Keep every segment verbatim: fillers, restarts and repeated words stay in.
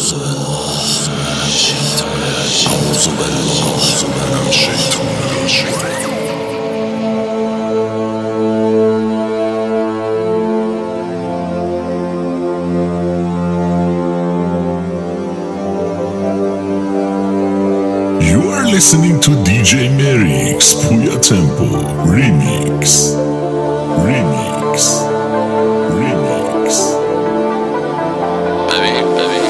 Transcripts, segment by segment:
Listening to D J Merix Puya Tempo Remix Remix Remix ببین ببین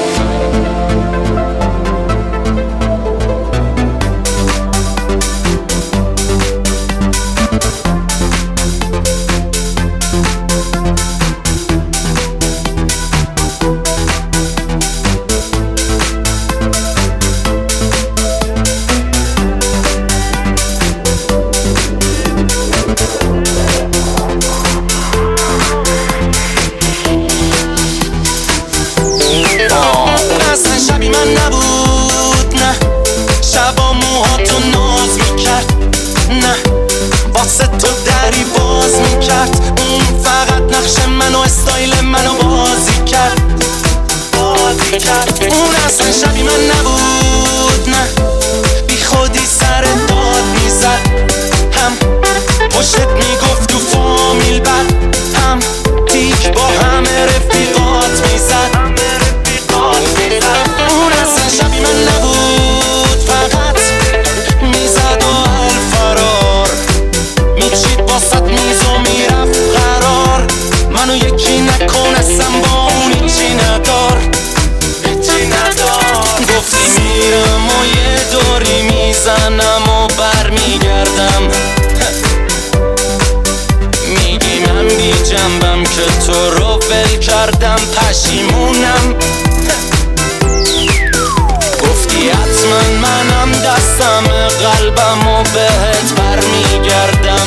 اون اصلا شبیه من نبود، نه بی خودی سر داد میزد، هم پشتت میگفت تو فامیل بد، هم دیک با همه رفیقات میزد. اون اصلا شبیه من نبود، فقط میزد و الفرار میچید باست میز و میرفت قرار. منو یکی نکن اصلا با اون هیچی ندار. گفتی میرم و یه دوری میزنم و بر میگردم، میگی من بی جنبم که تو رو ول کردم پشیمونم. گفتی حتما منم دستم قلبم و بهت بر میگردم،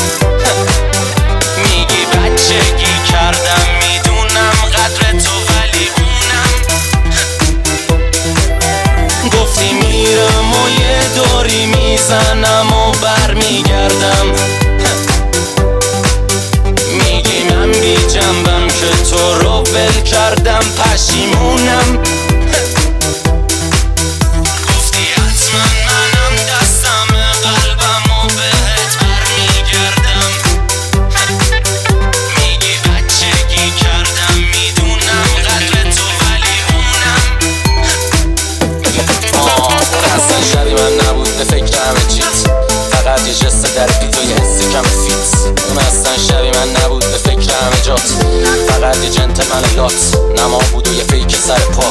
میگی بچگی کردم میدونم قدر تو ولی اونم. گفتی میرم و یه دوری میزنم و بر میگردم، میگی من بی جنبم که تو رو ول کردم پشیمونم. گفتی حتما منم دستم قلبم و بهت بر میگردم، میگی بچگی کردم میدونم قدر تو ولی اونم. اصلا شبیه من نبود، به فکر همه چیز، فقط یه جست در پیت و یه حسی کم فیت. اون اصلا شبیه من نبود، به فکر همه جات، فقط یه جنتلمن لات. نما بود و یه فیک سر پا.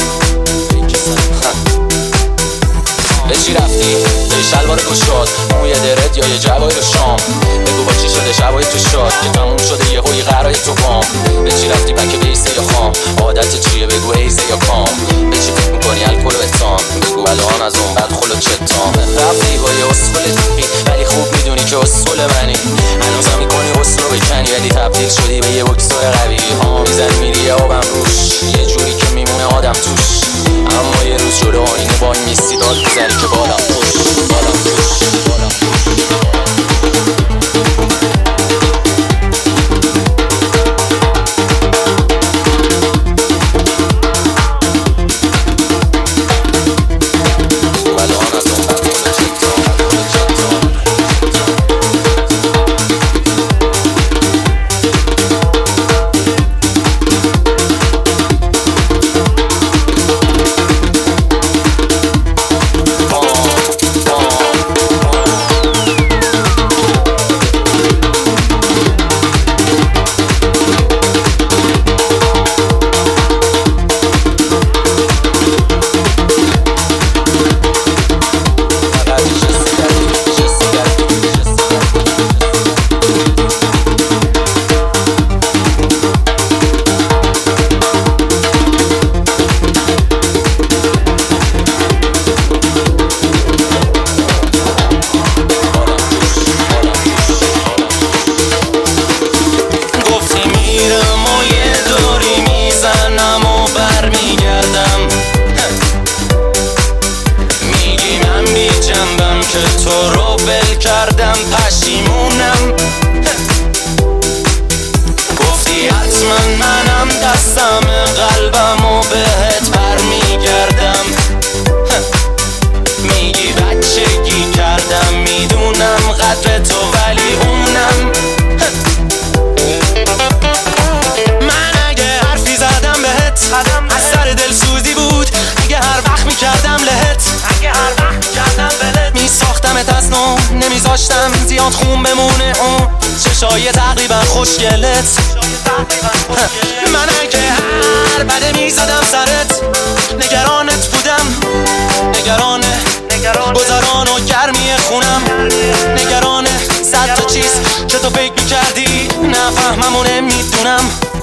به چی رفتی؟ به شلوار گشاد، موی درد یا یه جوای رو شام. بگو با چی شده شبای تو شاد که تموم شده یه هوی قرای تو بام. به چی رفتی بک بیسه یا خام؟ عادت چیه بگو ایزه یا کام؟ به چی فکر میکنی الکل و اتام؟ بگو الان از اون بعد خلو چتام. رفتی با یه اصخل دیگی ولی خوب میدونی که اصخل منی. هنوزم میکنی اصخل رو بکنی ولی تبدیل شدی به یه بکسور قوی. ها میزنی میری یه آبم روش، یه جوری که میمونه آدم توش. اما یه روز جلو آینه با این میستی داد میزنی که بالم پوش بالم پوش بالم پوش. از نو نمیذاشتم زیاد خون بمونه اون چشای تقریبا خوشگلت. من که هر بده میزدم سرت، نگرانت بودم، نگران گذران و گرمی خونم، نگران صد تا چیز که تو فکر میکردی نفهمم و نمیدونم.